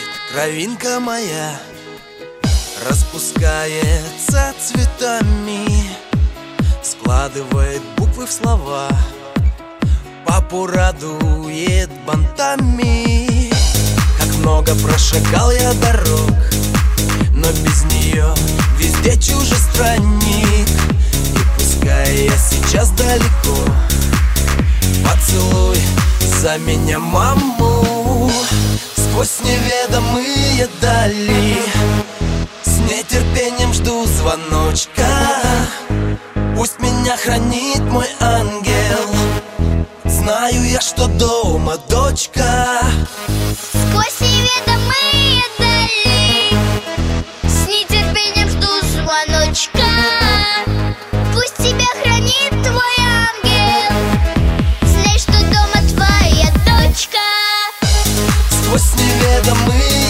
Травинка моя распускается цветами, складывает буквы в слова, папу радует бантами. Как много прошагал я дорог, но без нее везде чужестранник. И пускай я сейчас далеко, поцелуй за меня маму. Сквозь неведомые дали с нетерпением жду звоночка. Пусть меня хранит мой ангел, знаю я, что дома дочка. Сквозь неведомые дали с нетерпением жду звоночка. Пусть тебя хранит твой ангел, знай, что дома твоя дочка. Сквозь неведомые